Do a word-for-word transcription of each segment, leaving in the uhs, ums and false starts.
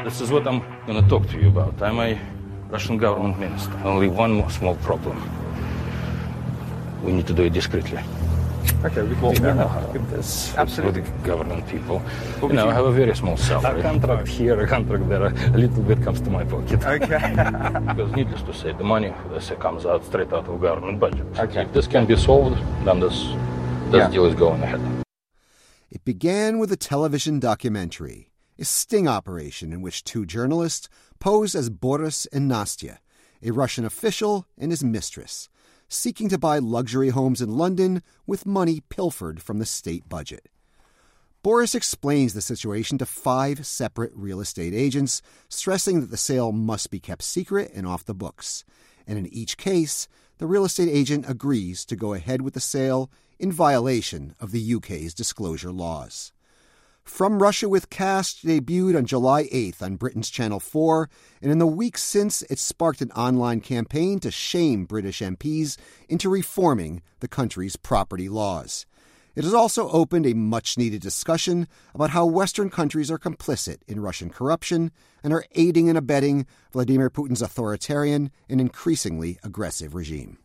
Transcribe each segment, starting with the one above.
This is what I'm going to talk to you about. I'm a Russian government minister. Only one more small problem. We need to do it discreetly. Okay, we can well, do that. We know how it is. Absolutely. With government people. Well, you know, you... I have a very small salary. A contract here, a contract there. A little bit comes to my pocket. Okay. Because needless to say, the money for this comes out straight out of government budget. Okay. If this can be solved, then this, this yeah. deal is going ahead. It began with a television documentary, a sting operation in which two journalists posed as Boris and Nastya, a Russian official and his mistress, seeking to buy luxury homes in London with money pilfered from the state budget. Boris explains the situation to five separate real estate agents, stressing that the sale must be kept secret and off the books. And in each case, the real estate agent agrees to go ahead with the sale in violation of the U K's disclosure laws. From Russia with Cash debuted on July eighth on Britain's Channel four, and in the weeks since, it sparked an online campaign to shame British M Ps into reforming the country's property laws. It has also opened a much-needed discussion about how Western countries are complicit in Russian corruption and are aiding and abetting Vladimir Putin's authoritarian and increasingly aggressive regime.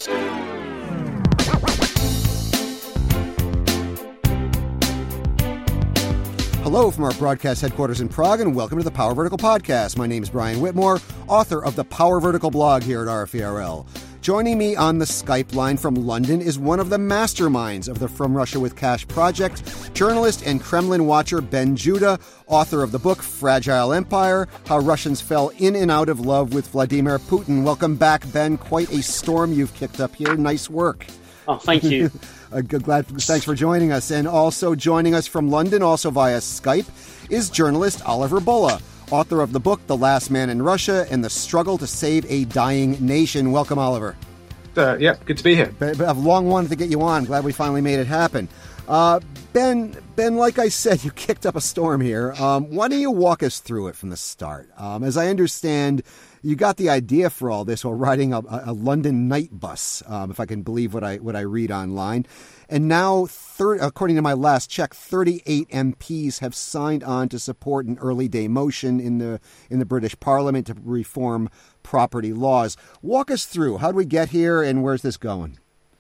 Hello from our broadcast headquarters in Prague, and welcome to the Power Vertical Podcast. My name is Brian Whitmore, author of the Power Vertical blog here at R F E R L. Joining me on the Skype line from London is one of the masterminds of the From Russia with Cash project, journalist and Kremlin watcher Ben Judah, author of the book Fragile Empire, How Russians Fell In and Out of Love with Vladimir Putin. Welcome back, Ben. Quite a storm you've kicked up here. Nice work. Oh, thank you. uh, glad. Thanks for joining us. And also joining us from London, also via Skype, is journalist Oliver Bulla, author of the book The Last Man in Russia and the Struggle to Save a Dying Nation. Welcome, Oliver. Uh, yeah, good to be here. I've long wanted to get you on. Glad we finally made it happen. Uh, Ben, Ben, like I said, you kicked up a storm here. Um, why don't you walk us through it from the start? Um, as I understand, you got the idea for all this while riding a, a London night bus, um, if I can believe what I what I read online. And now, thir- according to my last check, thirty-eight M Ps have signed on to support an early day motion in the in the British Parliament to reform property laws. Walk us through. How do we get here, and where's this going?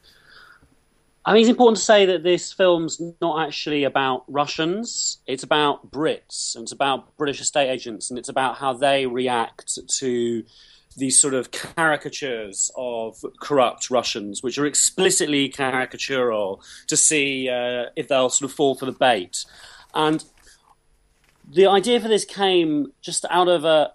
I mean, it's important to say that this film's not actually about Russians. It's about Brits, and it's about British estate agents, and it's about how they react to these sort of caricatures of corrupt Russians, which are explicitly caricatural, to see uh, if they'll sort of fall for the bait. And the idea for this came just out of a,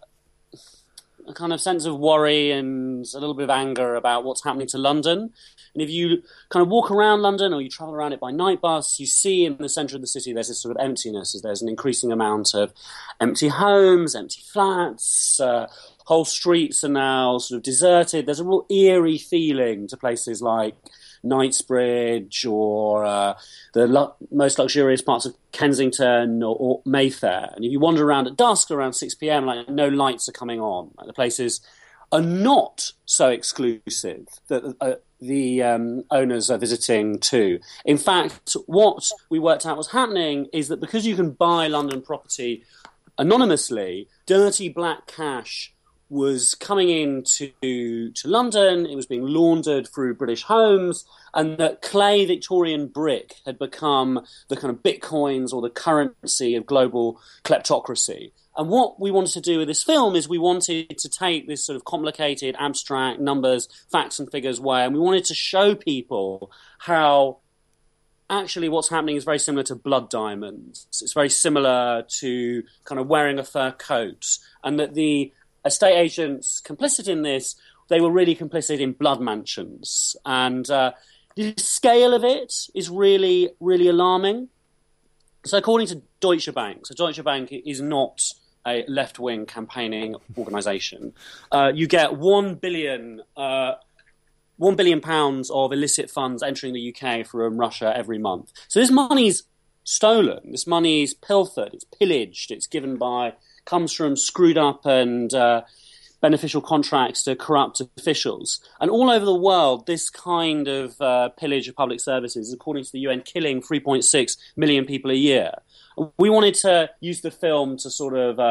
a kind of sense of worry and a little bit of anger about what's happening to London. And if you kind of walk around London or you travel around it by night bus, you see in the centre of the city there's this sort of emptiness. There's an increasing amount of empty homes, empty flats, uh, whole streets are now sort of deserted. There's a real eerie feeling to places like Knightsbridge or uh, the lu- most luxurious parts of Kensington or, or Mayfair. And if you wander around at dusk, around six p.m, like no lights are coming on. Like, the places are not so exclusive that uh, the um, owners are visiting too. In fact, what we worked out was happening is that because you can buy London property anonymously, dirty black cash was coming into to London, it was being laundered through British homes, and that clay Victorian brick had become the kind of bitcoins or the currency of global kleptocracy. And what we wanted to do with this film is we wanted to take this sort of complicated, abstract numbers, facts and figures way, and we wanted to show people how actually what's happening is very similar to blood diamonds. It's very similar to kind of wearing a fur coat, and that the estate agents complicit in this, they were really complicit in blood mansions. And uh, the scale of it is really, really alarming. So according to Deutsche Bank, so Deutsche Bank is not a left-wing campaigning organisation, uh, you get one billion, uh, one billion pounds of illicit funds entering the U K from Russia every month. So this money's stolen, this money's pilfered, it's pillaged, it's given by comes from screwed up and uh, beneficial contracts to corrupt officials. And all over the world, this kind of uh, pillage of public services is, according to the U N, killing three point six million people a year. We wanted to use the film to sort of uh,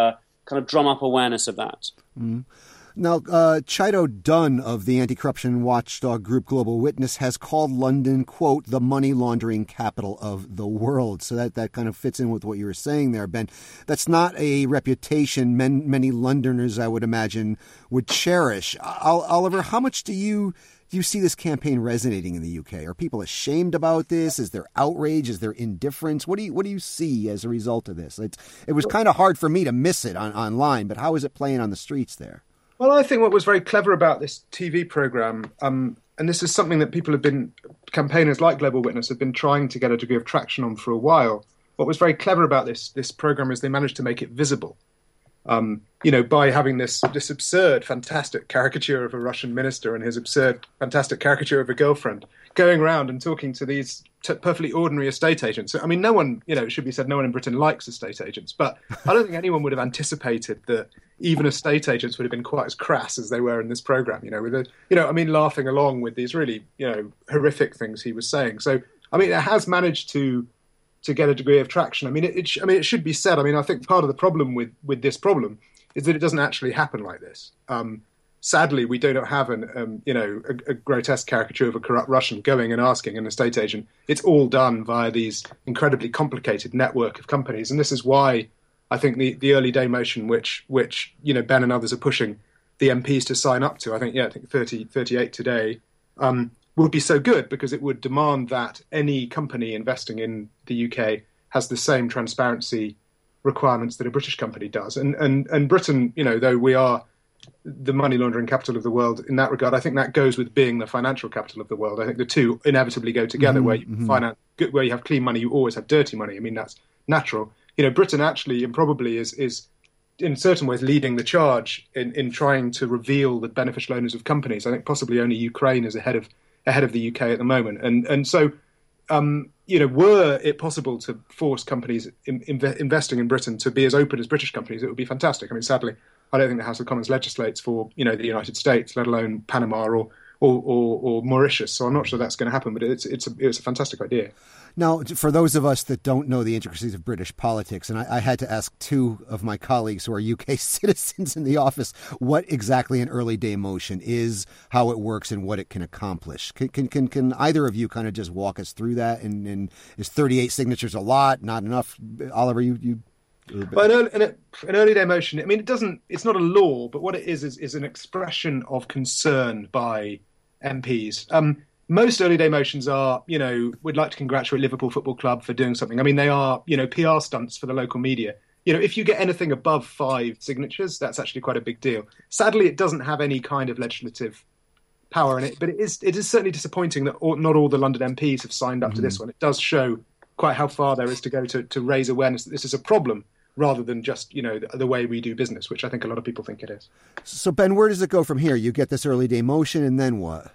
kind of drum up awareness of that. Mm-hmm. Now, uh, Chido Dunn of the anti-corruption watchdog group Global Witness has called London, quote, the money laundering capital of the world. So that, that kind of fits in with what you were saying there, Ben. That's not a reputation men, many Londoners, I would imagine, would cherish. Oliver, how much do you do you see this campaign resonating in the U K? Are people ashamed about this? Is there outrage? Is there indifference? What do you what do you see as a result of this? It's, it was kind of hard for me to miss it on, online, but how is it playing on the streets there? Well, I think what was very clever about this T V programme, um, and this is something that people have been, campaigners like Global Witness have been trying to get a degree of traction on for a while. What was very clever about this this programme is they managed to make it visible, um, you know, by having this this absurd, fantastic caricature of a Russian minister and his absurd, fantastic caricature of a girlfriend going around and talking to these t- perfectly ordinary estate agents. I mean, no one, you know, it should be said, no one in Britain likes estate agents, but I don't think anyone would have anticipated that even estate agents would have been quite as crass as they were in this programme, you know, with a, you know, I mean, laughing along with these really, you know, horrific things he was saying. So, I mean, it has managed to to get a degree of traction. I mean, it, it sh- I mean, it should be said. I mean, I think part of the problem with, with this problem is that it doesn't actually happen like this. Um, sadly, we do not have an, um, you know, a, a grotesque caricature of a corrupt Russian going and asking an estate agent. It's all done via these incredibly complicated network of companies, and this is why I think the, the early day motion, which which you know Ben and others are pushing the M Ps to sign up to, I think yeah, I think thirty, thirty-eight today, um, would be so good because it would demand that any company investing in the U K has the same transparency requirements that a British company does, and and and Britain, you know, though we are the money laundering capital of the world in that regard, I think that goes with being the financial capital of the world. I think the two inevitably go together. Mm-hmm, where you mm-hmm. finance, where you have clean money, you always have dirty money. I mean, that's natural. You know, Britain actually and probably is is in certain ways leading the charge in, in trying to reveal the beneficial owners of companies. I think possibly only Ukraine is ahead of ahead of the U K at the moment, and and so um, you know, were it possible to force companies in, in, investing in Britain to be as open as British companies, it would be fantastic. I mean, sadly, I don't think the House of Commons legislates for, you know, the United States, let alone Panama or or, or, or Mauritius. So I'm not sure that's going to happen, but it's it's a, it's a fantastic idea. Now, for those of us that don't know the intricacies of British politics, and I, I had to ask two of my colleagues who are U K citizens in the office what exactly an early day motion is, how it works, and what it can accomplish. Can can can, can either of you kind of just walk us through that? And, and is thirty-eight signatures a lot, not enough? Oliver, you... you Well, an early, an early day motion, I mean, it doesn't, it's not a law, but what it is, is, is an expression of concern by M Ps. Um, most early day motions are, you know, we'd like to congratulate Liverpool Football Club for doing something. I mean, they are, you know, P R stunts for the local media. You know, if you get anything above five signatures, that's actually quite a big deal. Sadly, it doesn't have any kind of legislative power in it, but it is, it is certainly disappointing that all, not all the London M Ps have signed up mm-hmm. to this one. It does show quite how far there is to go to, to raise awareness that this is a problem, rather than just, you know, the, the way we do business, which I think a lot of people think it is. So, Ben, where does it go from here? You get this early day motion, and then what?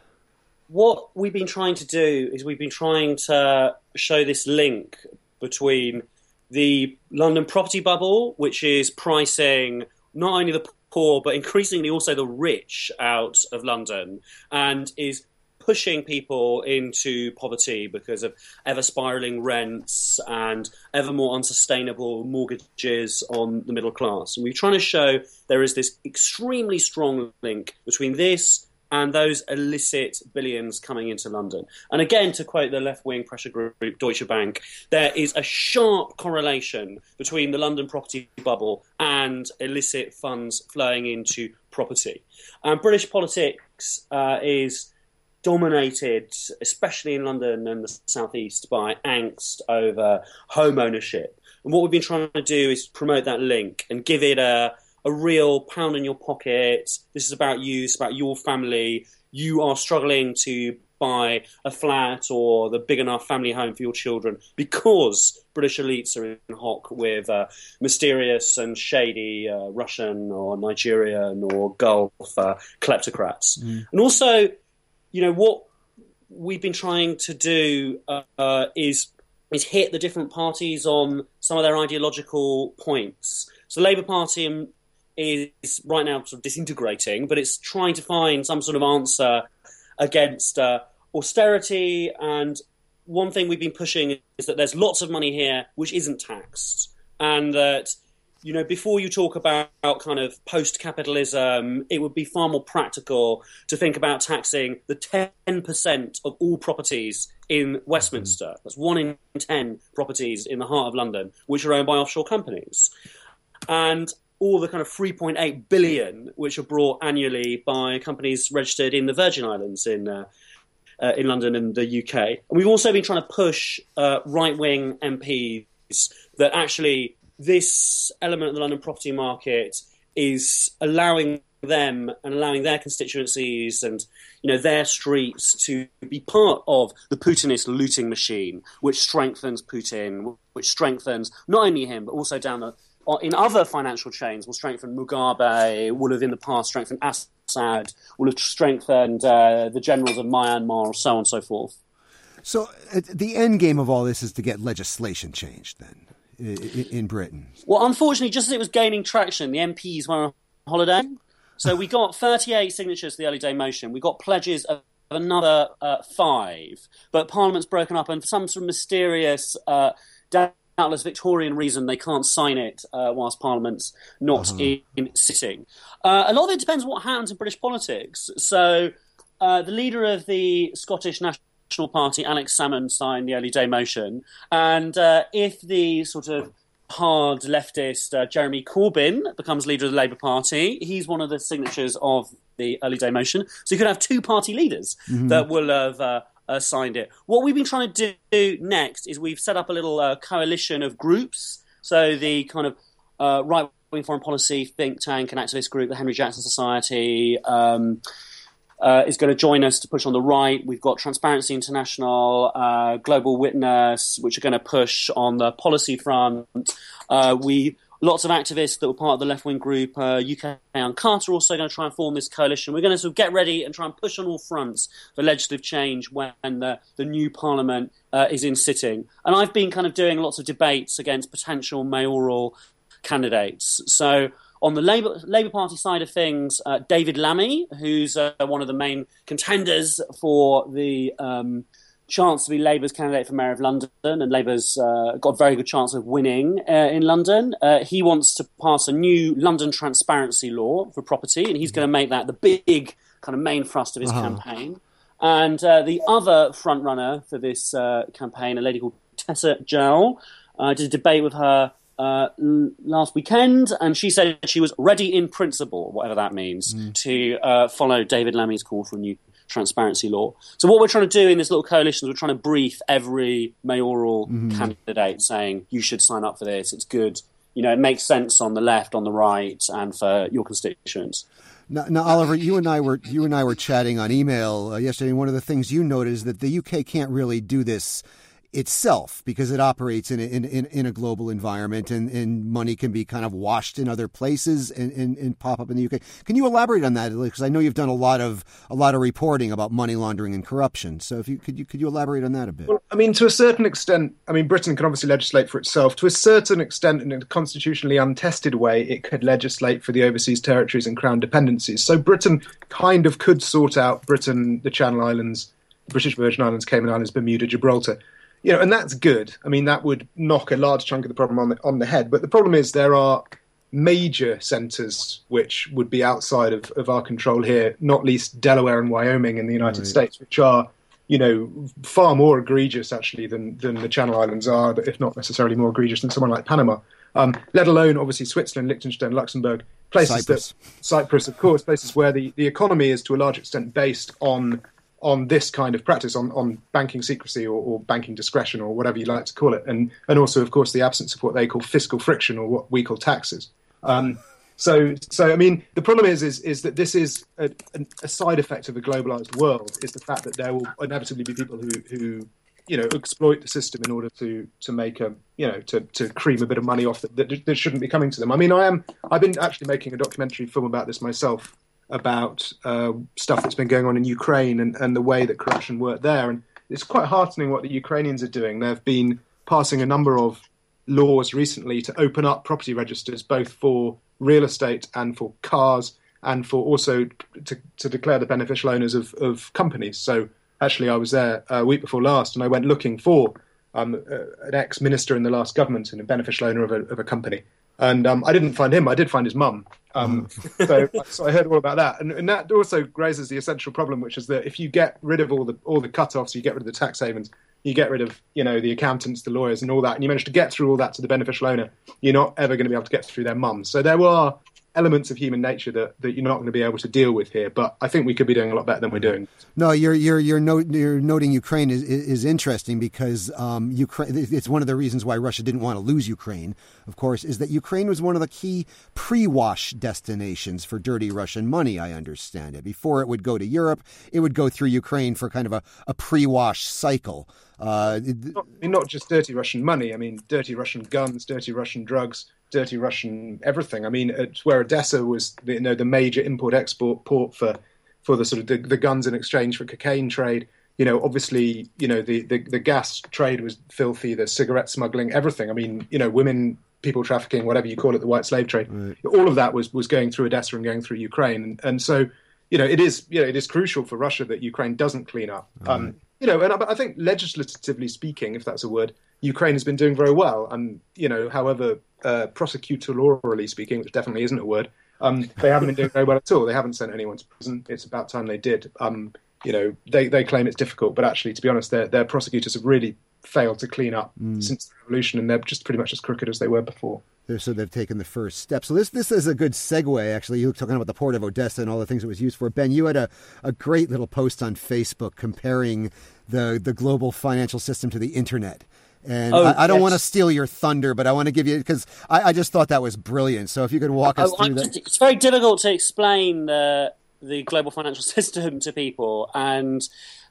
What we've been trying to do is we've been trying to show this link between the London property bubble, which is pricing not only the poor, but increasingly also the rich out of London, and is pushing people into poverty because of ever spiralling rents and ever more unsustainable mortgages on the middle class. And we're trying to show there is this extremely strong link between this and those illicit billions coming into London. And again, to quote the left-wing pressure group Deutsche Bank, there is a sharp correlation between the London property bubble and illicit funds flowing into property. And British politics uh, is dominated, especially in London and the southeast, by angst over home ownership. And what we've been trying to do is promote that link and give it a, a real pound in your pocket. This is about you, it's about your family. You are struggling to buy a flat or the big enough family home for your children because British elites are in hock with uh, mysterious and shady uh, Russian or Nigerian or Gulf uh, kleptocrats. Mm. And also, you know, what we've been trying to do uh, uh, is is hit the different parties on some of their ideological points. So the Labour Party is right now sort of disintegrating, but it's trying to find some sort of answer against uh, austerity. And one thing we've been pushing is that there's lots of money here which isn't taxed, and that you know, before you talk about kind of post-capitalism, it would be far more practical to think about taxing the ten percent of all properties in Westminster. That's one in ten properties in the heart of London, which are owned by offshore companies. And all the kind of three point eight billion which are brought annually by companies registered in the Virgin Islands in uh, uh, in London and the U K. And we've also been trying to push uh, right-wing M Ps that actually this element of the London property market is allowing them and allowing their constituencies and, you know, their streets to be part of the Putinist looting machine, which strengthens Putin, which strengthens not only him, but also down the in other financial chains will strengthen Mugabe, will have in the past strengthened Assad, will have strengthened uh, the generals of Myanmar, so on and so forth. So uh, the end game of all this is to get legislation changed then in, in Britain. Well, unfortunately, just as it was gaining traction, the M Ps went on holiday. So we got thirty-eight signatures to the early day motion. We got pledges of another uh, five. But Parliament's broken up and for some sort of mysterious uh, doubtless Victorian reason they can't sign it uh, whilst Parliament's not uh-huh. in, in sitting. Uh, a lot of it depends on what happens in British politics. So uh, the leader of the Scottish National Party, Alex Salmond, signed the early day motion. And uh, if the sort of hard leftist uh, Jeremy Corbyn becomes leader of the Labour Party, he's one of the signatures of the early day motion. So you could have two party leaders mm-hmm. that will have uh, uh, signed it. What we've been trying to do next is we've set up a little uh, coalition of groups. So the kind of uh, right-wing foreign policy think tank and activist group, the Henry Jackson Society, um, Uh, is going to join us to push on the right. We've got Transparency International, uh, Global Witness, which are going to push on the policy front. Uh, we lots of activists that were part of the left-wing group, uh, U K Uncut, are also going to try and form this coalition. We're going to sort of get ready and try and push on all fronts for legislative change when the, the new Parliament uh, is in sitting. And I've been kind of doing lots of debates against potential mayoral candidates. So on the Labour, Labour Party side of things, uh, David Lammy, who's uh, one of the main contenders for the um, chance to be Labour's candidate for Mayor of London, and Labour's uh, got a very good chance of winning uh, in London. Uh, he wants to pass a new London transparency law for property, and he's going to make that the big kind of main thrust of his uh-huh. campaign. And uh, the other front-runner for this uh, campaign, a lady called Tessa Jowell, I uh, did a debate with her Uh, last weekend, and she said she was ready in principle, whatever that means, mm. to uh, follow David Lammy's call for a new transparency law. So what we're trying to do in this little coalition is we're trying to brief every mayoral mm. candidate saying, you should sign up for this, it's good, you know, it makes sense on the left, on the right, and for your constituents. Now, now, Oliver, you and I were you and I were chatting on email uh, yesterday, and one of the things you noted is that the U K can't really do this itself because it operates in a, in, in, in a global environment, and, and money can be kind of washed in other places and, and, and pop up in the U K. Can you elaborate on that? Because I know you've done a lot of a lot of reporting about money laundering and corruption. So if you could you could you elaborate on that a bit? Well, I mean, to a certain extent, I mean, Britain can obviously legislate for itself. To a certain extent, in a constitutionally untested way, it could legislate for the overseas territories and crown dependencies. So Britain kind of could sort out Britain, the Channel Islands, British Virgin Islands, Cayman Islands, Bermuda, Gibraltar. You know, and that's good. I mean, that would knock a large chunk of the problem on the, on the head. But the problem is there are major centres which would be outside of, of our control here, not least Delaware and Wyoming in the United right. States, which are, you know, far more egregious, actually, than, than the Channel Islands are, but if not necessarily more egregious than someone like Panama, um, let alone, obviously, Switzerland, Liechtenstein, Luxembourg, places Cyprus. that... Cyprus, of course, places where the, the economy is, to a large extent, based on... on this kind of practice, on, on banking secrecy or, or banking discretion or whatever you like to call it. And and also, of course, the absence of what they call fiscal friction or what we call taxes. Um, so, so I mean, the problem is is, is that this is a, a side effect of a globalized world, is the fact that there will inevitably be people who, who you know, exploit the system in order to to make a, you know, to, to cream a bit of money off that, that, that shouldn't be coming to them. I mean, I am, I've been actually making a documentary film about this myself, about uh, stuff that's been going on in Ukraine and, and the way that corruption worked there. And it's quite heartening what the Ukrainians are doing. They've been passing a number of laws recently to open up property registers, both for real estate and for cars, and for also to, to declare the beneficial owners of, of companies. So actually I was there a week before last, and I went looking for um, an ex-minister in the last government and a beneficial owner of a, of a company. And um, I didn't find him. I did find his mum. Um, so, so I heard all about that, and, and that also raises the essential problem, which is that if you get rid of all the all the cut-offs, you get rid of the tax havens, you get rid of you know the accountants, the lawyers, and all that, and you manage to get through all that to the beneficial owner, you're not ever going to be able to get through their mum. So there are elements of human nature that, that you're not going to be able to deal with here. But I think we could be doing a lot better than we're doing. No, you're you're you're, note, you're noting Ukraine is is interesting because um, Ukraine. It's one of the reasons why Russia didn't want to lose Ukraine. Of course, is that Ukraine was one of the key pre-wash destinations for dirty Russian money. I understand it. Before it would go to Europe, it would go through Ukraine for kind of a, a pre-wash cycle. Uh, not, I mean, not just dirty Russian money. I mean, dirty Russian guns, dirty Russian drugs, dirty Russian everything. I mean, it's where Odessa was, the, you know, the major import-export port for, for the sort of the, the guns in exchange for cocaine trade. You know, obviously, you know, the, the, the gas trade was filthy, the cigarette smuggling, everything. I mean, you know, women, people trafficking, whatever you call it, the white slave trade. Right. All of that was, was going through Odessa and going through Ukraine. And, and so, you know, it is, you know, it is crucial for Russia that Ukraine doesn't clean up. Right. Um, you know, and I, I think legislatively speaking, if that's a word, Ukraine has been doing very well. And, you know, however, uh, prosecutorially speaking, which definitely isn't a word, um, they haven't been doing very well at all. They haven't sent anyone to prison. It's about time they did. Um, you know, they, they claim it's difficult, but actually, to be honest, their, their prosecutors have really failed to clean up mm. since the revolution, and they're just pretty much as crooked as they were before. So they've taken the first step. So this this is a good segue, actually. You were talking about the port of Odessa and all the things it was used for. Ben, you had a, a great little post on Facebook comparing the, the global financial system to the internet. And oh, I, I don't yes. want to steal your thunder, but I want to give you, because I, I just thought that was brilliant. So if you could walk us oh, through that. It's very difficult to explain the, the global financial system to people, and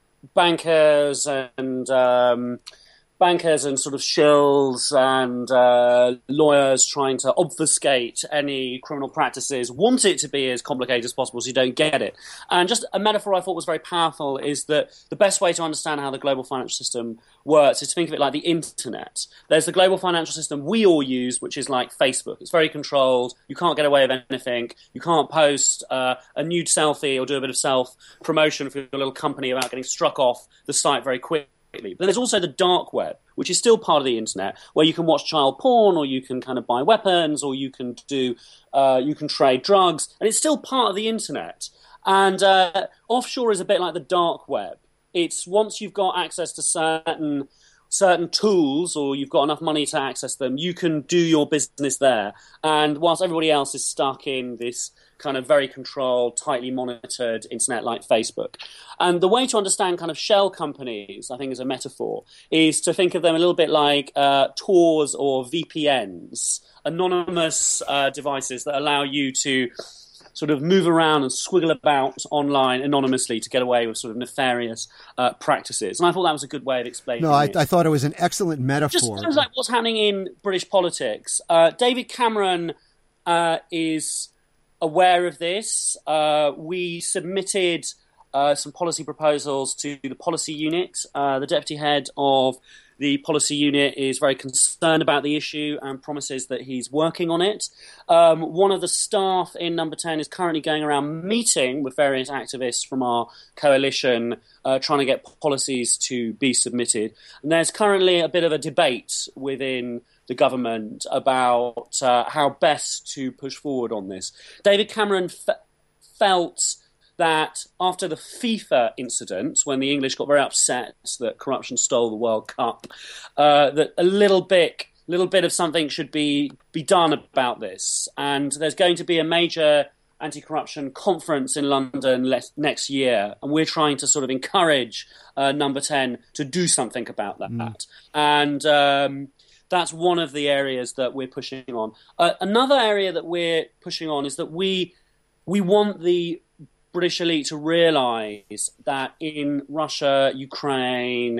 bankers and... Um, bankers and sort of shills and uh, lawyers trying to obfuscate any criminal practices want it to be as complicated as possible so you don't get it. And just a metaphor I thought was very powerful is that the best way to understand how the global financial system works is to think of it like the internet. There's the global financial system we all use, which is like Facebook. It's very controlled. You can't get away with anything. You can't post uh, a nude selfie or do a bit of self-promotion for your little company about getting struck off the site very quickly. But there's also the dark web, which is still part of the internet, where you can watch child porn, or you can kind of buy weapons, or you can do, uh, you can trade drugs, and it's still part of the internet. And uh, offshore is a bit like the dark web. It's once you've got access to certain certain tools, or you've got enough money to access them, you can do your business there. And whilst everybody else is stuck in this kind of very controlled, tightly monitored internet like Facebook. And the way to understand kind of shell companies, I think as a metaphor, is to think of them a little bit like uh, Tor or V P Ns, anonymous uh, devices that allow you to sort of move around and squiggle about online anonymously to get away with sort of nefarious uh, practices. And I thought that was a good way of explaining No, I, it. I thought it was an excellent metaphor. Just sounds like what's happening in British politics. Uh, David Cameron uh, is aware of this. Uh, we submitted uh, some policy proposals to the policy unit. Uh, the deputy head of the policy unit is very concerned about the issue and promises that he's working on it. Um, one of the staff in Number ten is currently going around meeting with various activists from our coalition, uh, trying to get policies to be submitted. And there's currently a bit of a debate within the government about uh, how best to push forward on this. David Cameron f- felt that after the FIFA incident, when the English got very upset that corruption stole the World Cup, uh, that a little bit, little bit of something should be be done about this. And there's going to be a major anti-corruption conference in London le- next year, and we're trying to sort of encourage uh, Number ten to do something about that. Mm. And um, that's one of the areas that we're pushing on. Uh, another area that we're pushing on is that we we want the British elite to realise that in Russia, Ukraine,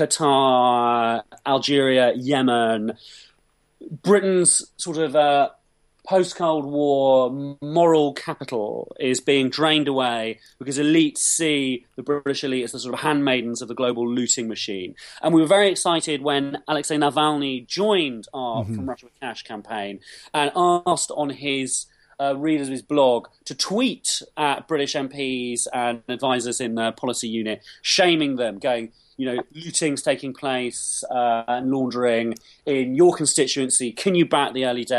Qatar, Algeria, Yemen, Britain's sort of uh, post-Cold War moral capital is being drained away because elites see the British elite as the sort of handmaidens of the global looting machine. And we were very excited when Alexei Navalny joined our mm-hmm. From Russia with Cash campaign and asked on his uh, readers of his blog to tweet at British M Ps and advisors in the policy unit, shaming them, going, you know, looting's taking place uh, and laundering in your constituency. Can you back the early day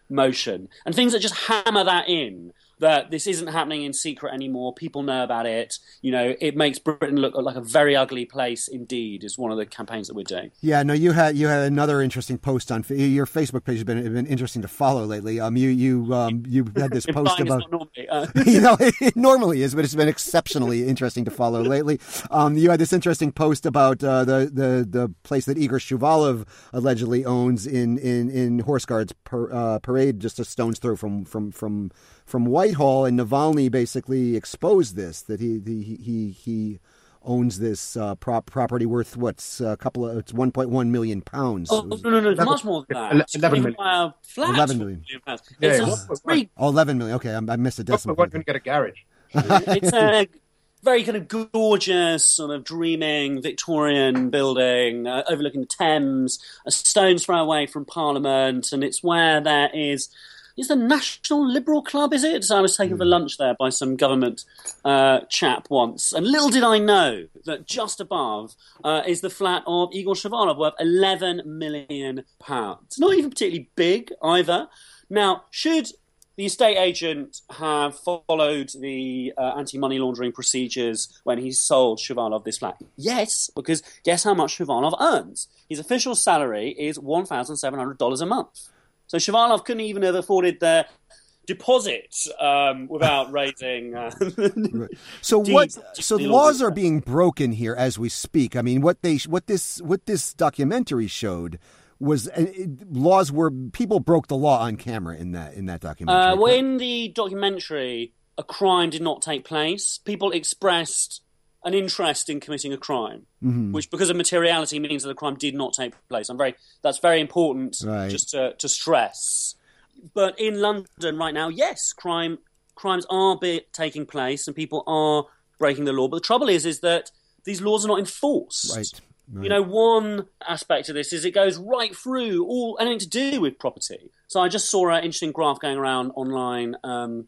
motion. And things that just hammer that in, that this isn't happening in secret anymore, people know about it, you know, it makes Britain look like a very ugly place indeed, is one of the campaigns that we're doing. Yeah, no, you had you had another interesting post on your Facebook page has been been interesting to follow lately. Um, you you um you had this post about normally, uh. you know it normally is, but it's been exceptionally interesting to follow lately. Um, you had this interesting post about uh, the the the place that Igor Shuvalov allegedly owns in in in Horse Guards per, uh, Parade, just a stone's throw from from from. from Whitehall, and Navalny basically exposed this, that he he he, he owns this uh, prop, property worth what's a couple of it's one point one million pounds. Oh no no no, it's much more than that. Eleven million. Uh, flat Eleven million. pounds. Yeah, It's yeah. a three. Oh, eleven million. Okay, I, I missed a decimal. One can get a garage. It's a very kind of gorgeous, sort of dreaming Victorian building uh, overlooking the Thames, a stone's throw away from Parliament, and it's where there is. Is the National Liberal Club, is it? So I was taken for lunch there by some government uh, chap once. And little did I know that just above uh, is the flat of Igor Shuvalov, worth eleven million pounds. It's not even particularly big either. Now, should the estate agent have followed the uh, anti-money laundering procedures when he sold Shuvalov this flat? Yes, because guess how much Shuvalov earns? His official salary is one thousand seven hundred dollars a month. So Shuvalov couldn't even have afforded the deposit um, without raising. Uh, right. So what? So laws are being broken here as we speak. I mean, what they what this what this documentary showed was uh, laws where people broke the law on camera in that in that documentary. Uh, well, in the documentary, a crime did not take place. People expressed an interest in committing a crime, mm-hmm. which, because of materiality, means that the crime did not take place. I'm very that's very important, right. just to, to stress. But in London right now, yes, crime crimes are be, taking place and people are breaking the law. But the trouble is, is that these laws are not enforced. Right. Right. You know, one aspect of this is it goes right through all anything to do with property. So I just saw an interesting graph going around online. Um,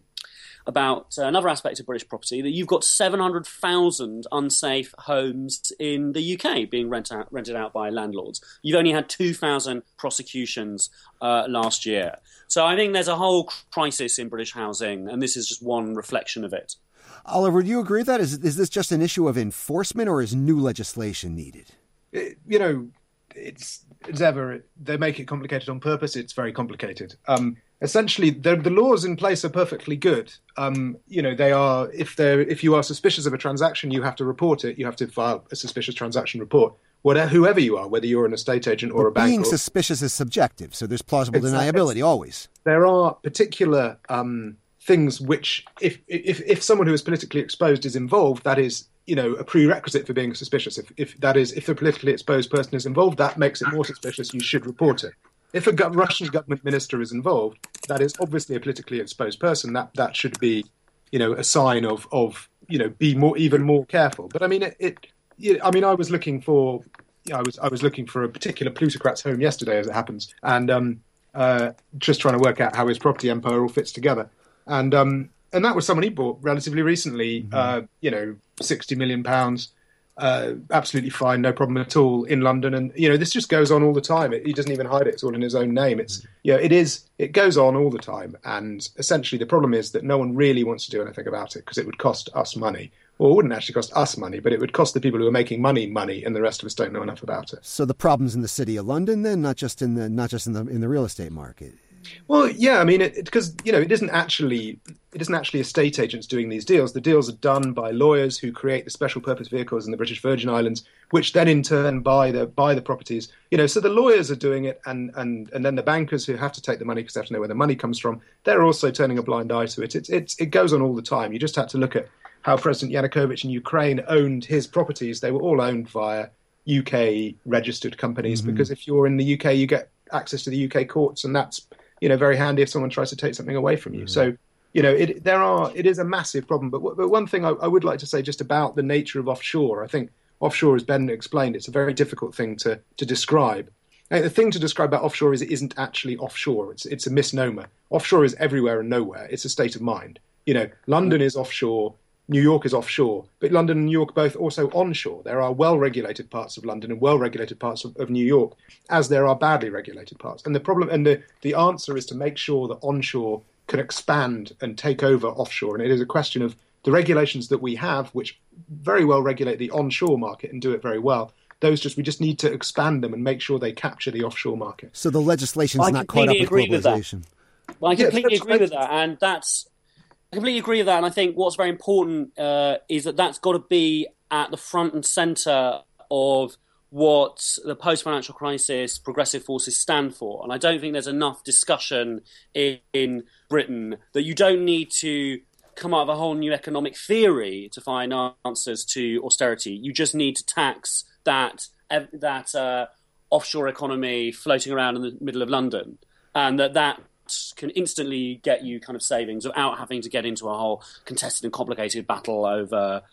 about uh, another aspect of British property, that you've got seven hundred thousand unsafe homes in the U K being rent out, rented out by landlords. You've only had two thousand prosecutions uh, last year. So I think there's a whole crisis in British housing, and this is just one reflection of it. Oliver, do you agree with that? Is, is this just an issue of enforcement, or is new legislation needed? It, you know, it's, it's ever, they make it complicated on purpose. It's very complicated. Um, Essentially, the, the laws in place are perfectly good. Um, you know, they are. If they if you are suspicious of a transaction, you have to report it. You have to file a suspicious transaction report. Whatever, whoever you are, whether you're an estate agent or but a bank. Being or, suspicious is subjective, so there's plausible it's, deniability it's, always. There are particular um, things which, if, if if someone who is politically exposed is involved, that is, you know, a prerequisite for being suspicious. If if that is, if a politically exposed person is involved, that makes it more suspicious. You should report it. If a Russian government minister is involved, that is obviously a politically exposed person. That that should be, you know, a sign of of you know, be more even more careful. But I mean, it. it you know, I mean, I was looking for, you know, I was I was looking for a particular plutocrat's home yesterday, as it happens, and um, uh, just trying to work out how his property empire all fits together, and um, and that was someone he bought relatively recently. Mm-hmm. Uh, you know, sixty million pounds. Uh, absolutely fine, no problem at all in London, and you know this just goes on all the time. It, he doesn't even hide it; it's all in his own name. It's yeah, it is. It goes on all the time, and essentially the problem is that no one really wants to do anything about it because it would cost us money. Well, it wouldn't actually cost us money, but it would cost the people who are making money money, and the rest of us don't know enough about it. So the problem's in the city of London, then, not just in the not just in the in the real estate market. Well, yeah, I mean, because you know, it isn't actually it isn't actually estate agents doing these deals. The deals are done by lawyers who create the special purpose vehicles in the British Virgin Islands, which then in turn buy the buy the properties. You know, so the lawyers are doing it, and and and then the bankers who have to take the money because they have to know where the money comes from, they're also turning a blind eye to it. It's it's it goes on all the time. You just have to look at how President Yanukovych in Ukraine owned his properties. They were all owned via U K registered companies, mm-hmm. because if you're in the U K, you get access to the U K courts, and that's, you know, very handy if someone tries to take something away from you. Mm-hmm. So, you know, it, there are, it is a massive problem. But, but one thing I, I would like to say just about the nature of offshore, I think offshore, as Ben explained, it's a very difficult thing to, to describe. The thing to describe about offshore is it isn't actually offshore. It's, it's a misnomer. Offshore is everywhere and nowhere. It's a state of mind. You know, London is offshore. New York is offshore, but London and New York are both also onshore. There are well-regulated parts of London and well-regulated parts of, of New York, as there are badly regulated parts. And the problem, and the, the answer is to make sure that onshore can expand and take over offshore. And it is a question of the regulations that we have, which very well regulate the onshore market and do it very well. Those just we just need to expand them and make sure they capture the offshore market. So the legislation's not caught up with globalization. Well, I completely agree with that, and that's I completely agree with that. And I think what's very important uh, is that that's got to be at the front and centre of what the post-financial crisis progressive forces stand for. And I don't think there's enough discussion in, in Britain that you don't need to come up with a whole new economic theory to find answers to austerity. You just need to tax that that uh, offshore economy floating around in the middle of London, and that that can instantly get you kind of savings without having to get into a whole contested and complicated battle over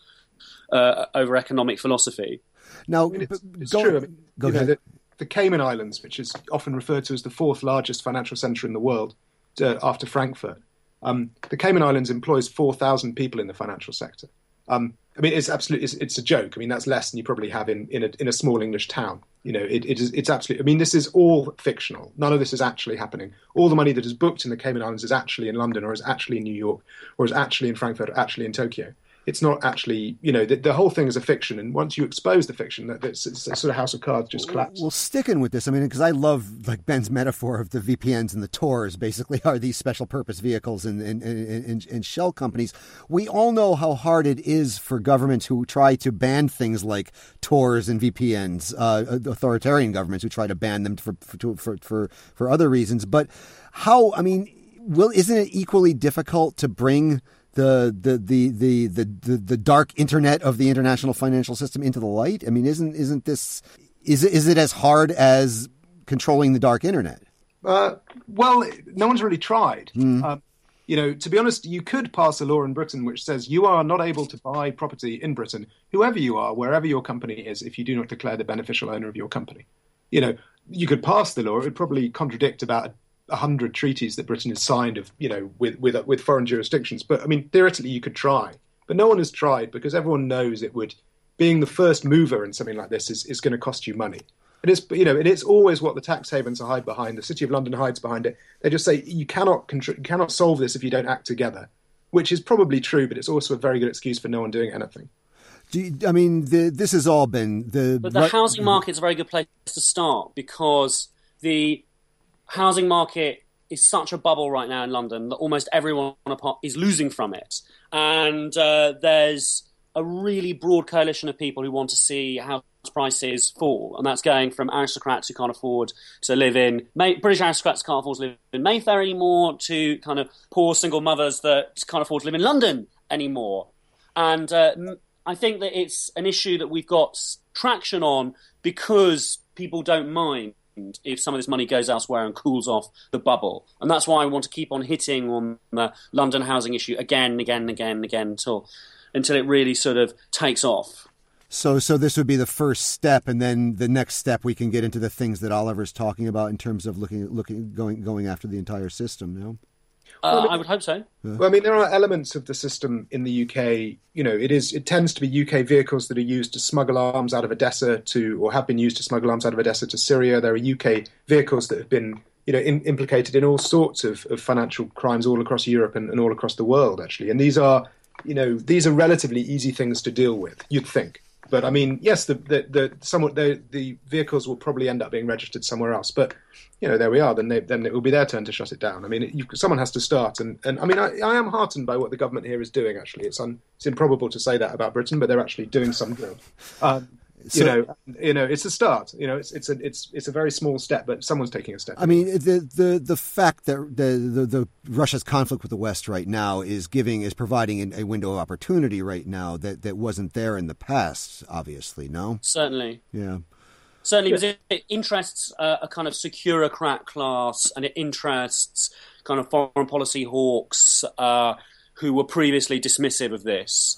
uh, over economic philosophy. Now, I mean, it's, it's go, true. I mean, go you know, the, the Cayman Islands, which is often referred to as the fourth largest financial centre in the world uh, after Frankfurt, um, the Cayman Islands employs four thousand people in the financial sector. Um, I mean, it's absolutely it's, it's a joke. I mean, that's less than you probably have in, in, a, in a small English town. You know, it, it is it's absolutely. I mean, this is all fictional. None of this is actually happening. All the money that is booked in the Cayman Islands is actually in London, or is actually in New York, or is actually in Frankfurt, or actually in Tokyo. It's not actually, you know, the, the whole thing is a fiction. And once you expose the fiction, that it's, it's a sort of house of cards just collapses. Well, sticking with this, I mean, because I love like Ben's metaphor of the V P Ns and the Tors basically are these special purpose vehicles and, and, and, and shell companies. We all know how hard it is for governments who try to ban things like Tors and V P Ns, uh, authoritarian governments who try to ban them for, for, for, for, for other reasons. But how, I mean, will, isn't it equally difficult to bring The the, the the the the the dark internet of the international financial system into the light? I mean, isn't isn't this is it is it as hard as controlling the dark internet? Uh, well, no one's really tried. Mm. Um, you know, to be honest, you could pass a law in Britain which says you are not able to buy property in Britain, whoever you are, wherever your company is, if you do not declare the beneficial owner of your company. You know, you could pass the law; it would probably contradict about a hundred treaties that Britain has signed of, you know, with, with with foreign jurisdictions. But I mean, theoretically, you could try, but no one has tried because everyone knows it would. Being the first mover in something like this is, is going to cost you money. It is, you know, it is always what the tax havens hide behind. The City of London hides behind it. They just say you cannot contr- you cannot solve this if you don't act together, which is probably true, but it's also a very good excuse for no one doing anything. Do you, I mean, the, this has all been the. But the right, housing market is a very good place to start because the housing market is such a bubble right now in London that almost everyone is losing from it. And uh, there's a really broad coalition of people who want to see house prices fall. And that's going from aristocrats who can't afford to live in... May, British aristocrats can't afford to live in Mayfair anymore to kind of poor single mothers that can't afford to live in London anymore. And uh, I think that it's an issue that we've got traction on because people don't mind if some of this money goes elsewhere and cools off the bubble. And that's why I want to keep on hitting on the London housing issue again and again and again and again until until it really sort of takes off. So so this would be the first step, and then the next step we can get into the things that Oliver's talking about in terms of looking looking going going after the entire system, you know? Uh, well, I, mean, I would hope so. Well, I mean, there are elements of the system in the U K. You know, it is. It tends to be U K vehicles that are used to smuggle arms out of Odessa to, or have been used to smuggle arms out of Odessa to Syria. There are U K vehicles that have been, you know, in, implicated in all sorts of, of financial crimes all across Europe and, and all across the world, actually. And these are, you know, these are relatively easy things to deal with, you'd think. But I mean, yes, the the, the somewhat the, the vehicles will probably end up being registered somewhere else. But you know, there we are. Then they, then it will be their turn to shut it down. I mean, it, you, someone has to start. And, and I mean, I, I am heartened by what the government here is doing. Actually, it's un, it's improbable to say that about Britain, but they're actually doing some good. Um, So, you know, you know, it's a start. You know, it's it's a it's it's a very small step, but someone's taking a step. I mean, the the the fact that the the, the Russia's conflict with the West right now is giving is providing a window of opportunity right now that, that wasn't there in the past. Obviously, no. Certainly. Yeah. Certainly, because it interests uh, a kind of securocrat class, and it interests kind of foreign policy hawks uh, who were previously dismissive of this.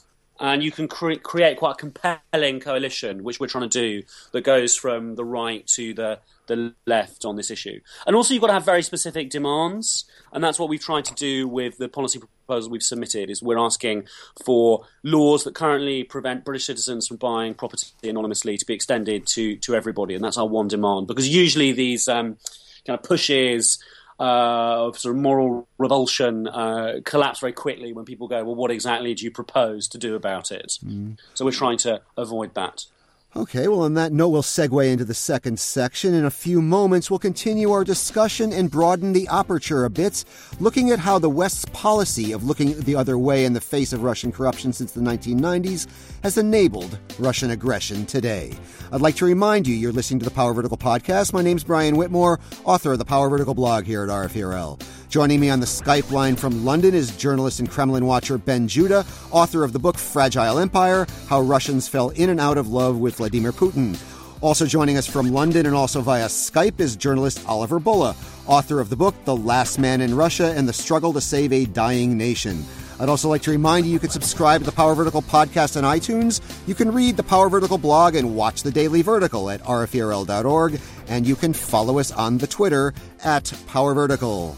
And you can cre- create quite a compelling coalition, which we're trying to do, that goes from the right to the, the left on this issue. And also you've got to have very specific demands, and that's what we've tried to do with the policy proposal we've submitted, is we're asking for laws that currently prevent British citizens from buying property anonymously to be extended to, to everybody, and that's our one demand. Because usually these um, kind of pushes Uh, of sort of moral revulsion uh, collapse very quickly when people go, well, what exactly do you propose to do about it? Mm. So we're trying to avoid that. Okay, well, on that note, we'll segue into the second section. In a few moments, we'll continue our discussion and broaden the aperture a bit, looking at how the West's policy of looking the other way in the face of Russian corruption since the nineteen nineties has enabled Russian aggression today. I'd like to remind you, you're listening to the Power Vertical podcast. My name's Brian Whitmore, author of the Power Vertical blog here at R F E R L. Joining me on the Skype line from London is journalist and Kremlin watcher Ben Judah, author of the book Fragile Empire, How Russians Fell In and Out of Love with Vladimir Putin. Also joining us from London and also via Skype is journalist Oliver Bulla, author of the book The Last Man in Russia and the Struggle to Save a Dying Nation. I'd also like to remind you you can subscribe to the Power Vertical podcast on iTunes. You can read the Power Vertical blog and watch the Daily Vertical at r f e r l dot org. And you can follow us on the Twitter at Power Vertical.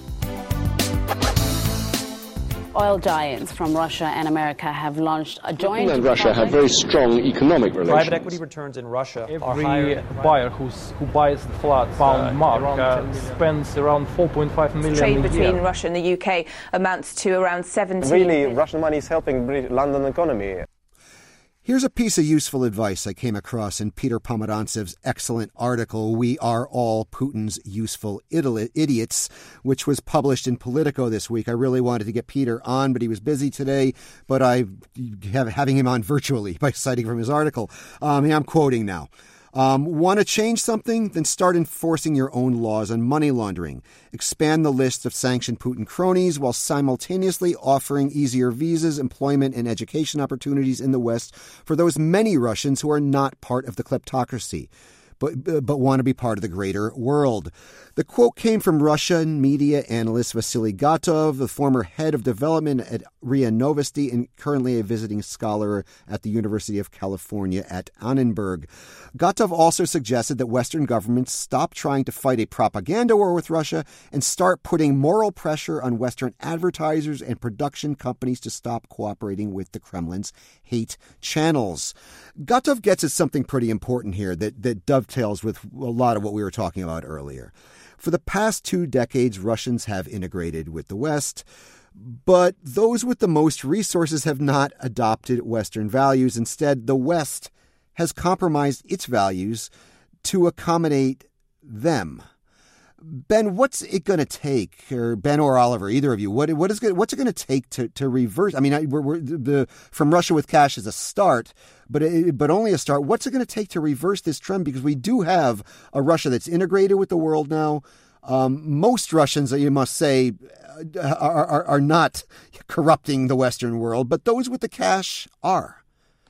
Oil giants from Russia and America have launched a joint... Putin and Russia have very strong economic relations. Private equity returns in Russia Every are higher. buyer who's, who buys the flat pound uh, mark uh, spends around four point five million Trade a between year. Russia and the U K amounts to around seventeen Really, Russian money is helping the London economy. Here's a piece of useful advice I came across in Peter Pomerantsev's excellent article, We Are All Putin's Useful Idiots, which was published in Politico this week. I really wanted to get Peter on, but he was busy today, but I have having him on virtually by citing from his article. Um, I'm quoting now. Um, want to change something? Then start enforcing your own laws on money laundering. Expand the list of sanctioned Putin cronies while simultaneously offering easier visas, employment, and education opportunities in the West for those many Russians who are not part of the kleptocracy, but, but want to be part of the greater world. The quote came from Russian media analyst Vasily Gatov, the former head of development at R I A Novosti and currently a visiting scholar at the University of California at Annenberg. Gatov also suggested that Western governments stop trying to fight a propaganda war with Russia and start putting moral pressure on Western advertisers and production companies to stop cooperating with the Kremlin's hate channels. Gatov gets at something pretty important here that, that dovetails with a lot of what we were talking about earlier. For the past two decades, Russians have integrated with the West, but those with the most resources have not adopted Western values. Instead, the West has compromised its values to accommodate them. Ben, what's it going to take, or Ben or Oliver, either of you, what what is what's it going to take to to reverse? I mean, we're, we're the from Russia with cash is a start, but it, but only a start. What's it going to take to reverse this trend? Because we do have a Russia that's integrated with the world now. Um, most Russians, you must say, are, are are not corrupting the Western world, but those with the cash are.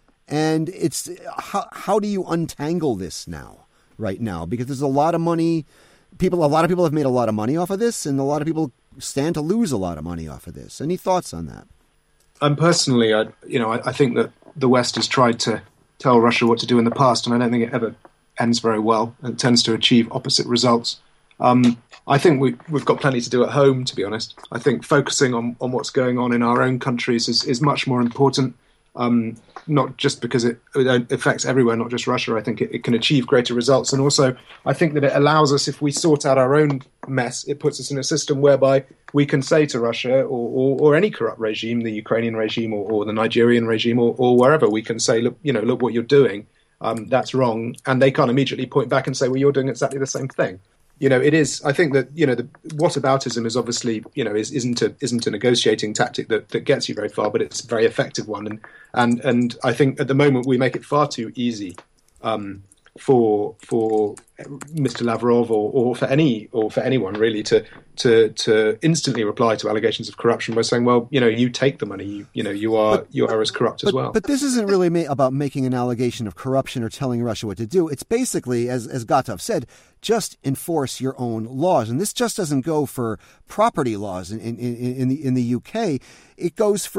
And it's how how do you untangle this now, right now? Because there's a lot of money. People, a lot of people have made a lot of money off of this, and a lot of people stand to lose a lot of money off of this. Any thoughts on that? I'm personally, I, you know, I, I think that the West has tried to tell Russia what to do in the past, and I don't think it ever ends very well, and it tends to achieve opposite results. Um, I think we, we've got plenty to do at home, to be honest. I think focusing on, on what's going on in our own countries is, is much more important. Um, not just because it, it affects everywhere, not just Russia. I think it, it can achieve greater results. And also, I think that it allows us, if we sort out our own mess, it puts us in a system whereby we can say to Russia or, or, or any corrupt regime, the Ukrainian regime or, or the Nigerian regime or, or wherever, we can say, look, you know, look what you're doing. Um, that's wrong. And they can't immediately point back and say, well, you're doing exactly the same thing. You know, it is. I think that, you know, the whataboutism is obviously, you know, is, isn't a isn't a negotiating tactic that, that gets you very far, but it's a very effective one. And and and I think at the moment we make it far too easy um, for for Mister Lavrov or, or for any or for anyone really to to to instantly reply to allegations of corruption by saying, well, you know, you take the money, you, you know, you are but, you are as corrupt but, as well. But this isn't really ma- about making an allegation of corruption or telling Russia what to do. It's basically, as as Gatov said, just enforce your own laws. And this just doesn't go for property laws in in, in, in the in the U K. It goes for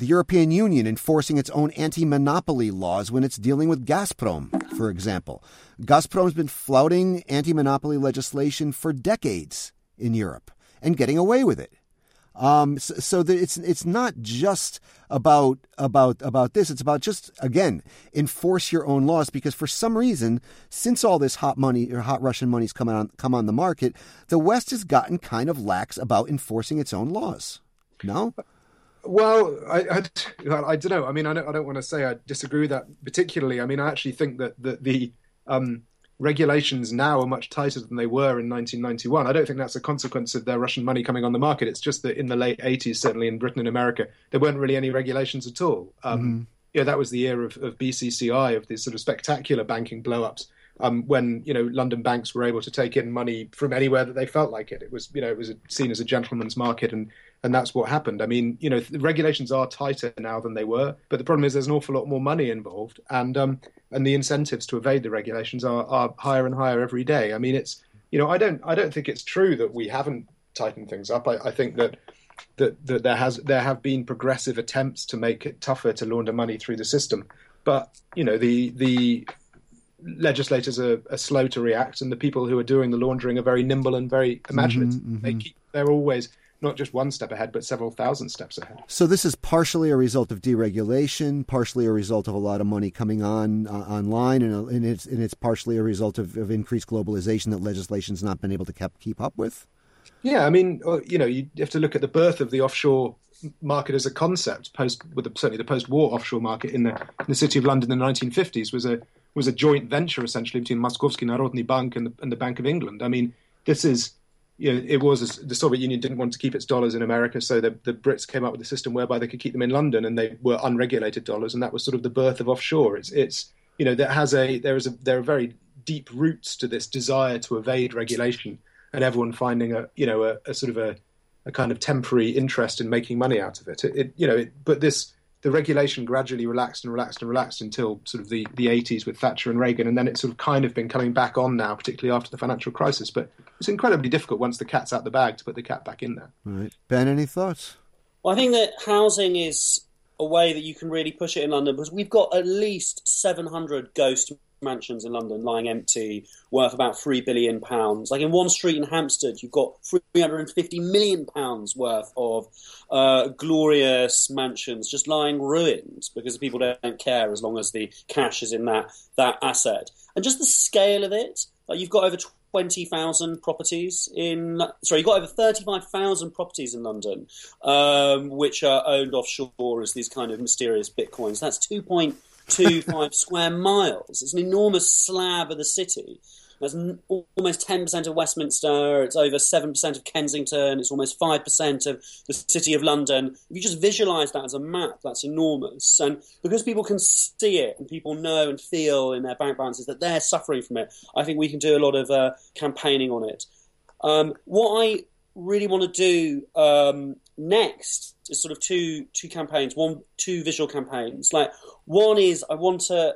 The European Union enforcing its own anti-monopoly laws when it's dealing with Gazprom, for example. Gazprom's been flouting anti-monopoly legislation for decades in Europe and getting away with it. Um, so, so that it's it's not just about about about this. It's about just, again, enforce your own laws, because for some reason, since all this hot money or hot Russian money's come on come on the market, the West has gotten kind of lax about enforcing its own laws. No? Well, I, I, I don't know. I mean, I don't, I don't want to say I disagree with that particularly. I mean, I actually think that, that the um, regulations now are much tighter than they were in nineteen ninety-one. I don't think that's a consequence of their Russian money coming on the market. It's just that in the late eighties, certainly in Britain and America, there weren't really any regulations at all. Um, mm-hmm. Yeah, that was the era of, of B C C I, of these sort of spectacular banking blow-ups, um, when, you know, London banks were able to take in money from anywhere that they felt like it. It was, you know, it was seen as a gentleman's market, and And that's what happened. I mean, you know, the regulations are tighter now than they were, but the problem is there's an awful lot more money involved, and um, and the incentives to evade the regulations are, are higher and higher every day. I mean, it's, you know, I don't I don't think it's true that we haven't tightened things up. I, I think that that that there has there have been progressive attempts to make it tougher to launder money through the system, but you know, the the legislators are, are slow to react, and the people who are doing the laundering are very nimble and very imaginative. Mm-hmm, mm-hmm. They keep they're always not just one step ahead, but several thousand steps ahead. So this is partially a result of deregulation, partially a result of a lot of money coming on uh, online, and, and it's and it's partially a result of, of increased globalization that legislation's not been able to keep, keep up with. Yeah, I mean, you know, you have to look at the birth of the offshore market as a concept. Post, with the, certainly the post-war offshore market in the in the city of London in the nineteen fifties was a was a joint venture essentially between Moskovsky Narodny Bank and the, and the Bank of England. I mean, this is. You know, it was a, the Soviet Union didn't want to keep its dollars in America, so the, the Brits came up with a system whereby they could keep them in London, and they were unregulated dollars, and that was sort of the birth of offshore. It's, it's you know, that has a there is a there are very deep roots to this desire to evade regulation, and everyone finding a you know a, a sort of a, a kind of temporary interest in making money out of it. It, it you know, it, but this. The regulation gradually relaxed and relaxed and relaxed until sort of the, the eighties with Thatcher and Reagan, and then it's sort of kind of been coming back on now, particularly after the financial crisis. But it's incredibly difficult once the cat's out the bag to put the cat back in there. Right. Ben, any thoughts? Well, I think that housing is a way that you can really push it in London, because we've got at least seven hundred ghost mansions in London lying empty, worth about three billion pounds. Like in one street in Hampstead, you've got three hundred fifty million pounds worth of uh, glorious mansions just lying ruined because people don't care as long as the cash is in that that asset. And just the scale of it, like you've got over twenty thousand properties in, sorry, you've got over thirty-five thousand properties in London, um, which are owned offshore as these kind of mysterious bitcoins. That's two point two five square miles. It's an enormous slab of the city. That's almost ten percent of Westminster. It's over seven percent of Kensington. It's almost five percent of the City of London. If you just visualise that as a map, that's enormous. And because people can see it and people know and feel in their bank balances that they're suffering from it, I think we can do a lot of uh, campaigning on it. Um, what I really want to do um, next is sort of two two campaigns, one two visual campaigns. Like one is I want to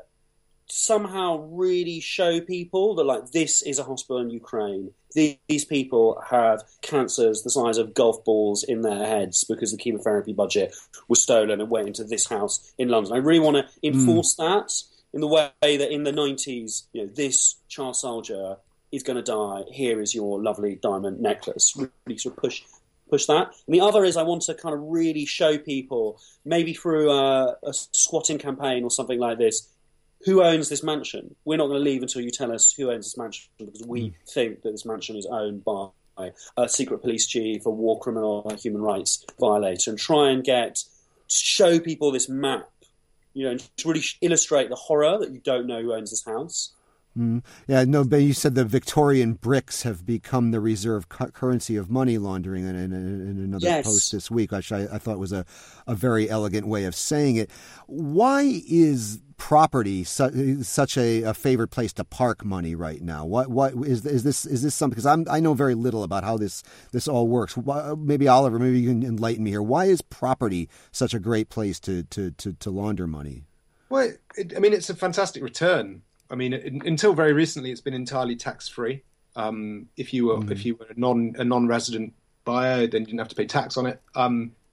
somehow really show people that like this is a hospital in Ukraine. These people have cancers the size of golf balls in their heads because the chemotherapy budget was stolen and went into this house in London. I really want to enforce mm. that in the way that in the nineties, you know, this child soldier is going to die. Here is your lovely diamond necklace. Really sort of push push that. And the other is I want to kind of really show people, maybe through a, a squatting campaign or something like this, who owns this mansion. We're not going to leave until you tell us who owns this mansion, because we mm. think that this mansion is owned by a secret police chief, a war criminal, a human rights violator, and try and get, show people this map, you know, and to really illustrate the horror that you don't know who owns this house. Mm. Yeah, no, but you said the Victorian bricks have become the reserve cu- currency of money laundering in, in, in another yes. post this week, which I, I thought was a, a very elegant way of saying it. Why is property su- such a, a favorite place to park money right now? What what is is this is this something? Because I'm I know very little about how this this all works. Why, maybe Oliver, maybe you can enlighten me here. Why is property such a great place to to to, to launder money? Well, it, I mean, it's a fantastic return. I mean, in, until very recently, it's been entirely tax-free. Um, if you were mm. if you were a non a non-resident buyer, then you didn't have to pay tax on it. Um,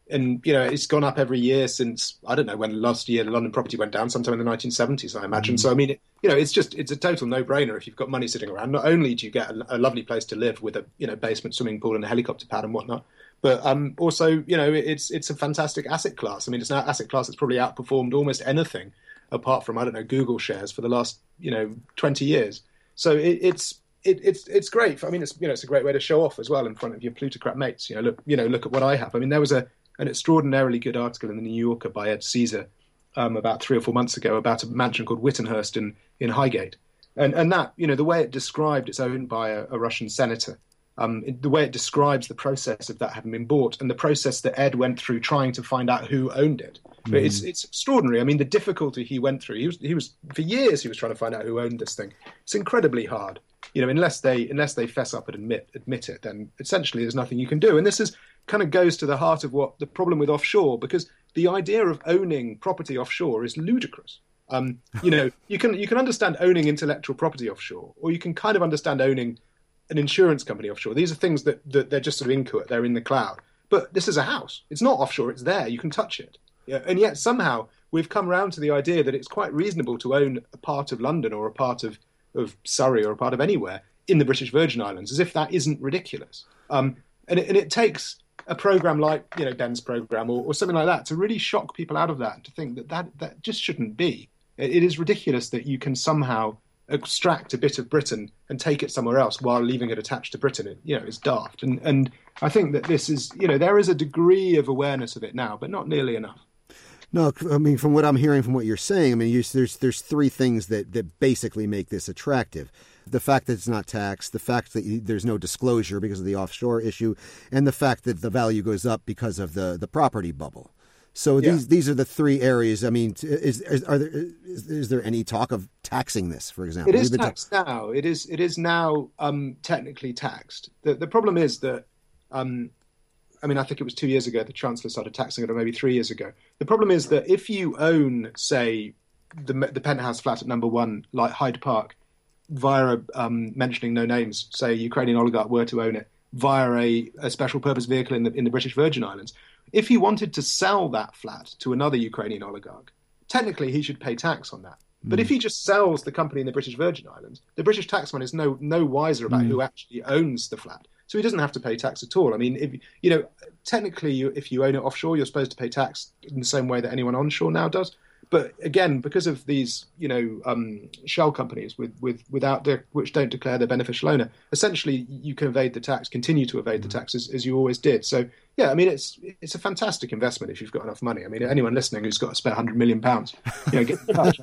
and you know it's gone up every year since I don't know when last year the London property went down, sometime in the nineteen seventies, I imagine. Mm. So I mean, it, you know, it's just it's a total no-brainer if you've got money sitting around. Not only do you get a, a lovely place to live with a you know basement swimming pool and a helicopter pad and whatnot, but um, also you know it's it's a fantastic asset class. I mean, it's an asset class that's probably outperformed almost anything apart from I don't know Google shares for the last you know twenty years. So it, it's it, it's it's great. I mean, it's you know it's a great way to show off as well in front of your plutocrat mates. You know, look you know look at what I have. I mean, there was a an extraordinarily good article in the New Yorker by Ed Caesar um, about three or four months ago about a mansion called Wittenhurst in, in Highgate. And and that, you know, the way it described, it's owned by a, a Russian senator, um, it, the way it describes the process of that having been bought and the process that Ed went through trying to find out who owned it. Mm. But it's it's extraordinary. I mean, the difficulty he went through, he was, he was, for years he was trying to find out who owned this thing. It's incredibly hard. You know, unless they unless they fess up and admit admit it, then essentially there's nothing you can do. And this is kind of goes to the heart of what the problem with offshore, because the idea of owning property offshore is ludicrous. Um, you know, you can you can understand owning intellectual property offshore, or you can kind of understand owning an insurance company offshore. These are things that, that they're just sort of inchoate, they're in the cloud. But this is a house. It's not offshore, it's there, you can touch it. Yeah, and yet somehow we've come around to the idea that it's quite reasonable to own a part of London or a part of, of Surrey or a part of anywhere in the British Virgin Islands, as if that isn't ridiculous. Um, and, it, and it takes a program like, you know, Ben's program or, or something like that to really shock people out of that and to think that that, that just shouldn't be. It, it is ridiculous that you can somehow extract a bit of Britain and take it somewhere else while leaving it attached to Britain. It, you know, it's daft. And, and I think that this is, you know, there is a degree of awareness of it now, but not nearly enough. No, I mean, from what I'm hearing from what you're saying, I mean, you, there's there's three things that, that basically make this attractive. The fact that it's not taxed, the fact that you, there's no disclosure because of the offshore issue, and the fact that the value goes up because of the, the property bubble. So yeah. these these are the three areas. I mean, is, is are there is, is there any talk of taxing this, for example? It is taxed ta- now. It is it is now um, technically taxed. The the problem is that. Um, I mean, I think it was two years ago the Chancellor started taxing it, or maybe three years ago. The problem is that if you own, say, the the penthouse flat at number one, like Hyde Park, via a, um, mentioning no names, say a Ukrainian oligarch were to own it, via a, a special purpose vehicle in the in the British Virgin Islands, if he wanted to sell that flat to another Ukrainian oligarch, technically he should pay tax on that. But mm. if he just sells the company in the British Virgin Islands, the British taxman is no no wiser about mm. who actually owns the flat. So he doesn't have to pay tax at all. I mean, if you know, technically, you, if you own it offshore, you're supposed to pay tax in the same way that anyone onshore now does. But again, because of these, you know, um, shell companies with, with without de- which don't declare their beneficial owner, essentially you can evade the tax, continue to evade the tax as, as you always did. So yeah, I mean, it's it's a fantastic investment if you've got enough money. I mean, anyone listening who's got a spare hundred million pounds, you know, get in touch.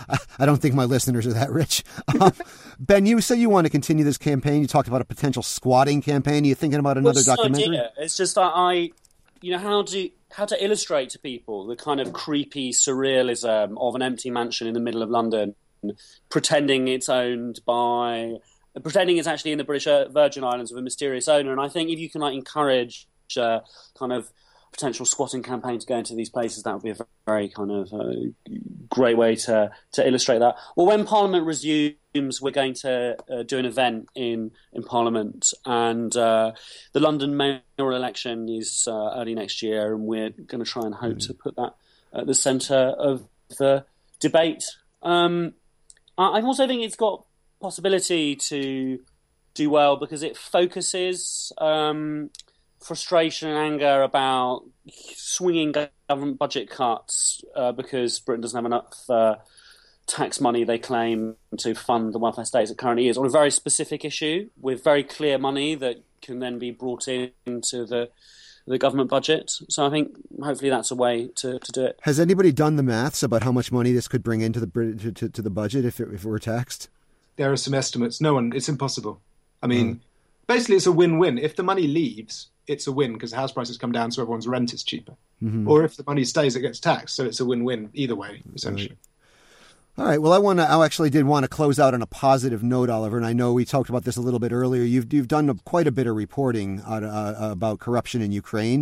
I don't think my listeners are that rich. Um, Ben, you said you want to continue this campaign. You talked about a potential squatting campaign. Are you thinking about another well, documentary? Idea. It's just that I, you know, how do how to illustrate to people the kind of creepy surrealism of an empty mansion in the middle of London, pretending it's owned by, pretending it's actually in the British Virgin Islands with a mysterious owner. And I think if you can like encourage uh, kind of potential squatting campaign to go into these places, that would be a very kind of uh, great way to to illustrate that. Well, when Parliament resumes, we're going to uh, do an event in, in Parliament, and uh, the London mayoral election is uh, early next year, and we're going to try and hope mm. to put that at the centre of the debate. Um, I also think it's got possibility to do well because it focuses um, frustration and anger about swinging government budget cuts uh, because Britain doesn't have enough uh, tax money, they claim, to fund the welfare state as it currently is, on a very specific issue with very clear money that can then be brought in into the the government budget. So I think hopefully that's a way to, to do it. Has anybody done the maths about how much money this could bring into the to, to, to the budget if it, if it were taxed? There are some estimates. No one, it's impossible. I mean, mm. basically it's a win-win. If the money leaves, it's a win because house prices come down so everyone's rent is cheaper. Mm-hmm. Or if the money stays, it gets taxed. So it's a win-win either way, essentially. Right. All right. Well, I want to. I actually did want to close out on a positive note, Oliver. And I know we talked about this a little bit earlier. You've you've done a, quite a bit of reporting on, uh, about corruption in Ukraine,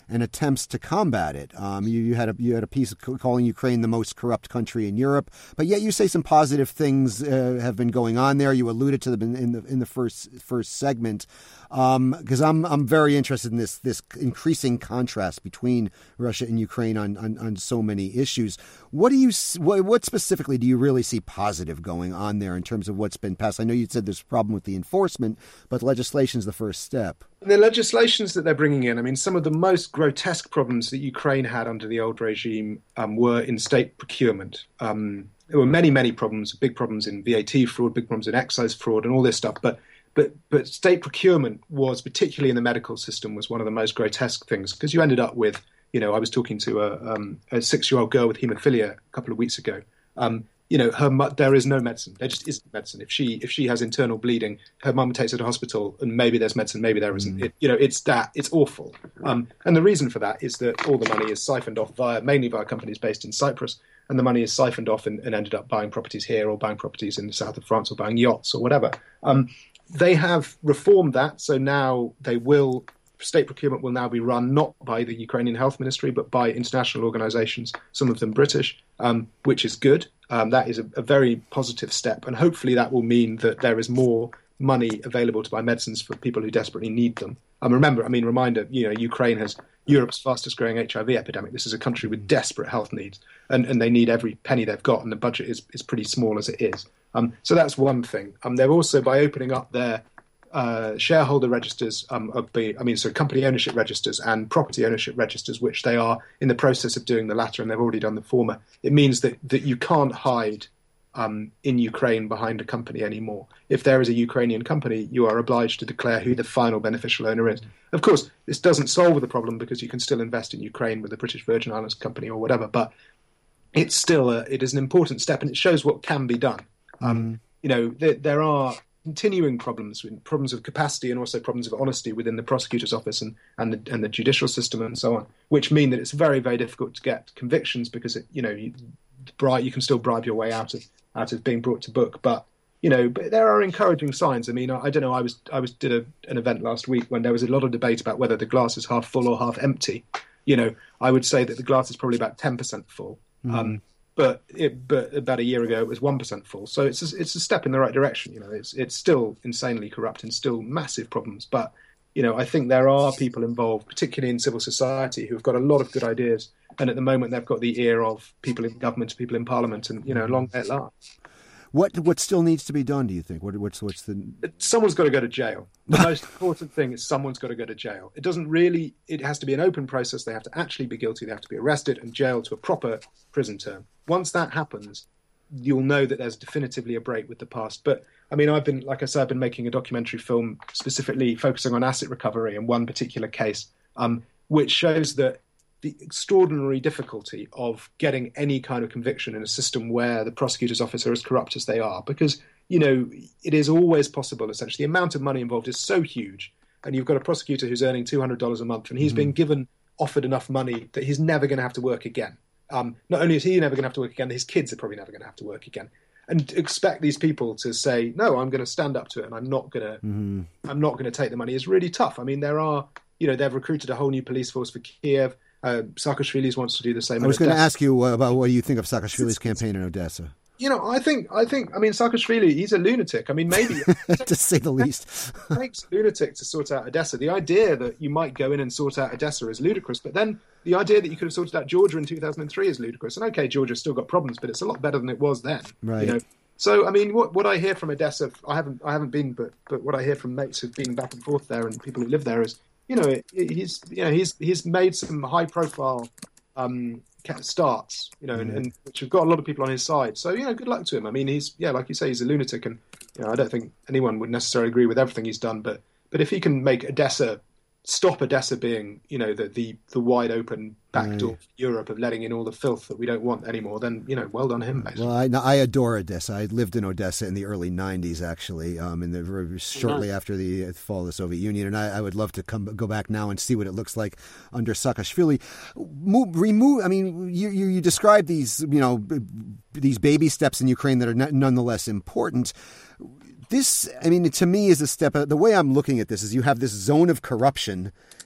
and attempts to combat it. Um, you, you had a you had a piece calling Ukraine the most corrupt country in Europe, but yet you say some positive things uh, have been going on there. You alluded to them in, in the in the first first segment, because um, I'm I'm very interested in this this increasing contrast between Russia and Ukraine on, on, on so many issues. What do you what, what specifically do you really see positive going on there in terms of what's been passed? I know you said there's a problem with the enforcement, but legislation is the first step. The legislations that they're bringing in, I mean, some of the most grotesque problems that Ukraine had under the old regime um, were in state procurement. Um, there were many, many problems, big problems in V A T fraud, big problems in excise fraud and all this stuff. But but but state procurement was, particularly in the medical system, was one of the most grotesque things, because you ended up with, you know, I was talking to a, um, a six-year-old girl with haemophilia a couple of weeks ago. Um, You know, her there is no medicine. There just isn't medicine. If she if she has internal bleeding, her mum takes her to hospital, and maybe there's medicine, maybe there isn't. Mm. It, you know, it's that it's awful. Um, and the reason for that is that all the money is siphoned off via mainly via companies based in Cyprus, and the money is siphoned off and, and ended up buying properties here or buying properties in the south of France or buying yachts or whatever. Um, they have reformed that, so now they will. State procurement will now be run not by the Ukrainian Health Ministry, but by international organisations, some of them British, um, which is good. Um, that is a, a very positive step, and hopefully that will mean that there is more money available to buy medicines for people who desperately need them. Um, remember, I mean, reminder, you know, Ukraine has Europe's fastest growing H I V epidemic. This is a country with desperate health needs, and, and they need every penny they've got, and the budget is, is pretty small as it is. Um, so that's one thing. Um, they're also, by opening up their Uh, shareholder registers, um, of the, I mean, so company ownership registers and property ownership registers, which they are in the process of doing the latter, and they've already done the former. It means that, that you can't hide um, in Ukraine behind a company anymore. If there is a Ukrainian company, you are obliged to declare who the final beneficial owner is. Of course, this doesn't solve the problem, because you can still invest in Ukraine with the British Virgin Islands company or whatever, but it's still a, it is an important step, and it shows what can be done. Um, mm. You know, there, there are continuing problems, problems of capacity and also problems of honesty within the prosecutor's office and, and, the, and the judicial system and so on, which mean that it's very, very difficult to get convictions, because, it, you know, you, bribe, you can still bribe your way out of out of being brought to book. But, you know, but there are encouraging signs. I mean, I, I don't know, I was I was did a, an event last week when there was a lot of debate about whether the glass is half full or half empty. You know, I would say that the glass is probably about ten percent full. Mm. Um, But it, but about a year ago, it was one percent full. So it's a, it's a step in the right direction. You know, it's it's still insanely corrupt and still massive problems. But, you know, I think there are people involved, particularly in civil society, who've got a lot of good ideas. And at the moment, they've got the ear of people in government, people in parliament, and, you know, long may it last. What what still needs to be done, do you think? What what's what's the Someone's got to go to jail. The most important thing is someone's got to go to jail. It doesn't really. It has to be an open process. They have to actually be guilty. They have to be arrested and jailed to a proper prison term. Once that happens, you'll know that there's definitively a break with the past. But I mean, I've been, like I said, I've been making a documentary film specifically focusing on asset recovery in one particular case, um, which shows that the extraordinary difficulty of getting any kind of conviction in a system where the prosecutor's office are as corrupt as they are, because, you know, it is always possible, essentially. The amount of money involved is so huge, and you've got a prosecutor who's earning two hundred dollars a month, and he's mm-hmm. been given, offered enough money that he's never going to have to work again. Um, not only is he never going to have to work again, his kids are probably never going to have to work again. And expect these people to say, no, I'm going to stand up to it, and I'm not going to, mm-hmm. I'm not going to take the money, is really tough. I mean, there are, you know, they've recruited a whole new police force for Kiev. Uh, Saakashvili wants to do the same. I was going to ask you about what you think of Saakashvili's campaign in Odessa. You know, I think, I think, I mean, Saakashvili, he's a lunatic. I mean, maybe to say the least, it takes a lunatic to sort out Odessa. The idea that you might go in and sort out Odessa is ludicrous, but then the idea that you could have sorted out Georgia in two thousand three is ludicrous. And okay, Georgia's still got problems, but it's a lot better than it was then. Right. You know? So, I mean, what what I hear from Odessa, I haven't, I haven't been, but but what I hear from mates who've been back and forth there and people who live there is, you know, it, it, he's, you know, he's he's made some high profile. Um, starts, you know, and, and which have got a lot of people on his side. So, you know, good luck to him. I mean, he's, yeah, like you say, he's a lunatic, and, you know, I don't think anyone would necessarily agree with everything he's done, but but if he can make Odessa, stop Odessa being, you know, the the, the wide open backdoor right. Europe of letting in all the filth that we don't want anymore, then, you know, well done him, basically. Well, I, I adore Odessa. I lived in Odessa in the early nineties, actually, um, in the shortly uh-huh. after the fall of the Soviet Union, and I, I would love to come go back now and see what it looks like under Saakashvili. Move, remove. I mean, you, you you describe these, you know, these baby steps in Ukraine that are not, nonetheless important. This, I mean, to me, is a step. The way I'm looking at this is you have this zone of corruption,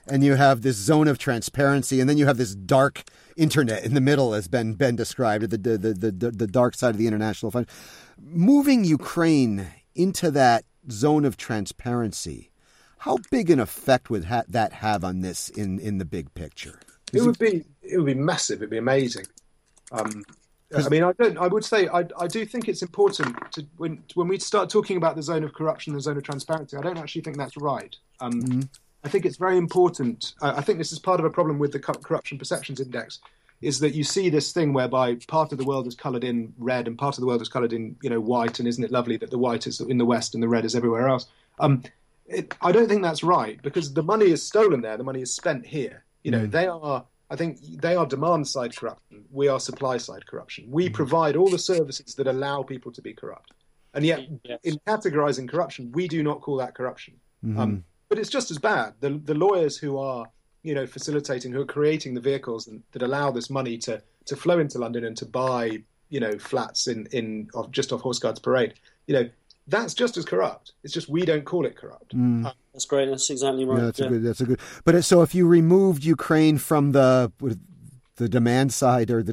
and you have this zone of transparency, and then you have this dark internet in the middle, as Ben Ben described, the the the the, the dark side of the international fund. Moving Ukraine into that zone of transparency, how big an effect would ha- that have on this in, in the big picture? Is it would it... be it would be massive. It'd be amazing. Um, I mean, I don't. I would say I, I do think it's important to when when we start talking about the zone of corruption, the zone of transparency. I don't actually think that's right. Um, mm-hmm. I think it's very important. I, I think this is part of a problem with the Corruption Perceptions Index, is that you see this thing whereby part of the world is coloured in red and part of the world is coloured in you know white, and isn't it lovely that the white is in the West and the red is everywhere else? Um, it, I don't think that's right, because the money is stolen there, the money is spent here. You know, mm-hmm. they are. I think they are demand-side corruption. We are supply-side corruption. We provide all the services that allow people to be corrupt. And yet, yes. in categorizing corruption, we do not call that corruption. Mm-hmm. Um, but it's just as bad. The, the lawyers who are, you know, facilitating, who are creating the vehicles and, that allow this money to, to flow into London and to buy, you know, flats in, in off, just off Horse Guards Parade, you know, that's just as corrupt. It's just we don't call it corrupt. Mm. Um, that's great. That's exactly right. Yeah, that's yeah. a good. That's a good. But so, if you removed Ukraine from the the demand side, or the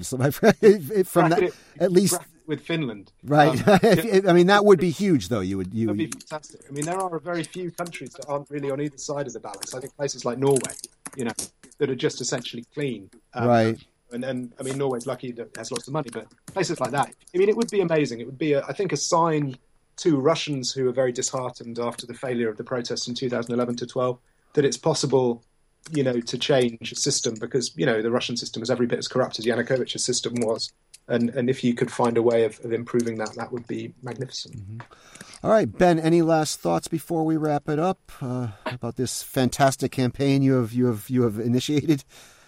from that, at least with Finland, right? Um, I mean, that would be huge, though. You would. You would be fantastic. I mean, there are very few countries that aren't really on either side of the balance. I think places like Norway, you know, that are just essentially clean. Um, right. And, and I mean, Norway's lucky that it has lots of money, but places like that. I mean, it would be amazing. It would be, a, I think, a sign to Russians who are very disheartened after the failure of the protests in two thousand eleven to twelve, that it's possible, you know, to change a system, because, you know, the Russian system is every bit as corrupt as Yanukovych's system was. And and if you could find a way of, of improving that, that would be magnificent. Mm-hmm. All right, Ben, any last thoughts before we wrap it up uh, about this fantastic campaign you have you have you have initiated?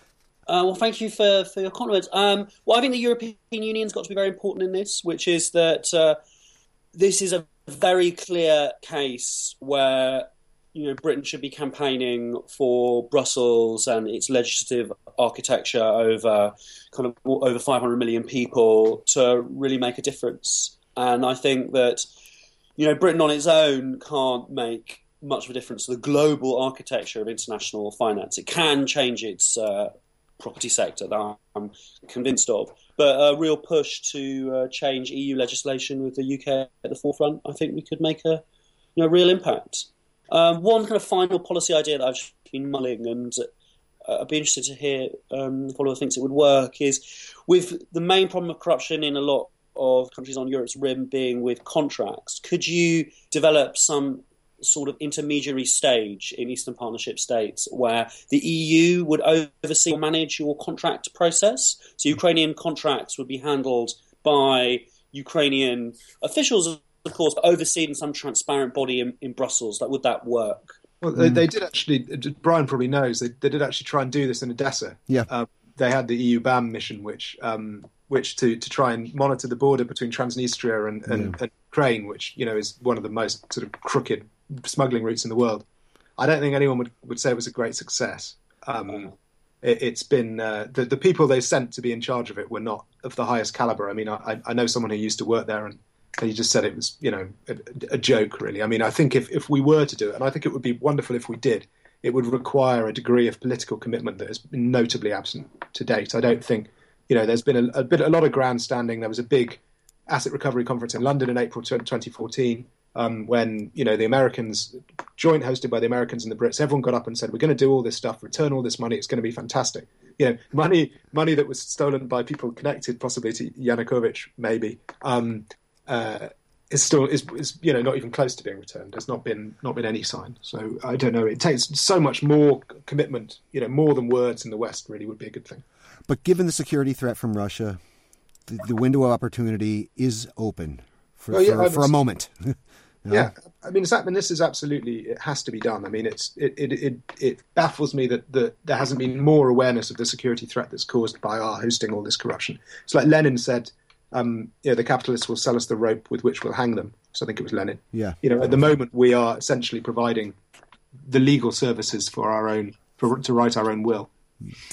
Uh, well, thank you for, for your comments. Um, well, I think the European Union's got to be very important in this, which is that uh, this is a very clear case where, you know, Britain should be campaigning for Brussels and its legislative architecture over kind of over five hundred million people to really make a difference. And I think that, you know, Britain on its own can't make much of a difference to the global architecture of international finance. It can change its uh, property sector, that I'm convinced of. But a real push to uh, change E U legislation with the U K at the forefront, I think we could make a you know, real impact. Um, one kind of final policy idea that I've just been mulling, and uh, I'd be interested to hear um, if Oliver thinks it would work, is with the main problem of corruption in a lot of countries on Europe's rim being with contracts, could you develop some sort of intermediary stage in Eastern Partnership states where the E U would oversee or manage your contract process? So Ukrainian contracts would be handled by Ukrainian officials, of course, but overseen in some transparent body in, in Brussels. Like, would that work? Well, they, they did actually, Brian probably knows, they, they did actually try and do this in Odessa. Yeah. Um, they had the E U B A M mission, which um, which to, to try and monitor the border between Transnistria and, and, yeah. and Ukraine, which, you know, is one of the most sort of crooked smuggling routes in the world. I don't think anyone would, would say it was a great success. Um, it, it's been uh, the the people they sent to be in charge of it were not of the highest caliber. I mean, I, I know someone who used to work there, and, and he just said it was, you know, a, a joke, really. I mean, I think if, if we were to do it, and I think it would be wonderful if we did, it would require a degree of political commitment that has been notably absent to date. I don't think, you know, there's been a, a bit a lot of grandstanding. There was a big asset recovery conference in London in April twenty fourteen. Um, when, you know, the Americans, joint hosted by the Americans and the Brits, everyone got up and said, we're going to do all this stuff, return all this money, it's going to be fantastic. You know, money money that was stolen by people connected possibly to Yanukovych, maybe, um, uh, is still, is, is, you know, not even close to being returned. There's not been not been any sign. So I don't know, it takes so much more commitment, you know, more than words in the West really would be a good thing. But given the security threat from Russia, the, the window of opportunity is open for, oh, yeah, for, for a moment. You know? Yeah, I mean, it's, I mean, this is absolutely, it has to be done. I mean, it's it it it, it baffles me that, that there hasn't been more awareness of the security threat that's caused by our hosting all this corruption. It's like Lenin said, um, you know, the capitalists will sell us the rope with which we'll hang them. So I think it was Lenin. Yeah. You know, at the moment we are essentially providing the legal services for our own, for, to write our own will.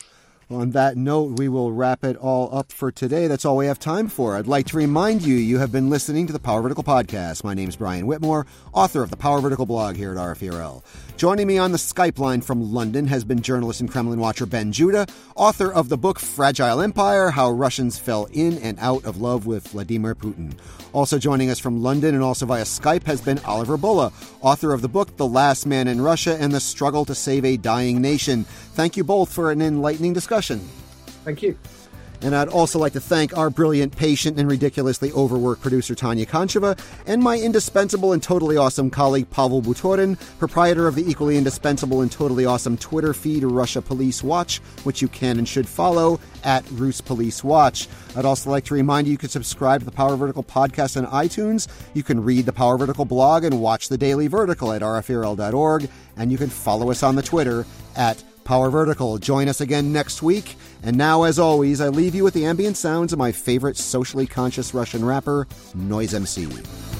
On that note, we will wrap it all up for today. That's all we have time for. I'd like to remind you, you have been listening to the Power Vertical Podcast. My name's Brian Whitmore, author of the Power Vertical blog here at R F E R L. Joining me on the Skype line from London has been journalist and Kremlin watcher Ben Judah, author of the book Fragile Empire, How Russians Fell In and Out of Love with Vladimir Putin. Also joining us from London and also via Skype has been Oliver Bulla, author of the book The Last Man in Russia and the Struggle to Save a Dying Nation. Thank you both for an enlightening discussion. Thank you. And I'd also like to thank our brilliant, patient, and ridiculously overworked producer, Tanya Koncheva, and my indispensable and totally awesome colleague, Pavel Butorin, proprietor of the equally indispensable and totally awesome Twitter feed, Russia Police Watch, which you can and should follow at Rus Police Watch. I'd also like to remind you you can subscribe to the Power Vertical podcast on iTunes. You can read the Power Vertical blog and watch the Daily Vertical at R F E R L dot org. And you can follow us on the Twitter at Power Vertical. Join us again next week. And now, as always, I leave you with the ambient sounds of my favorite socially conscious Russian rapper, Noise M C.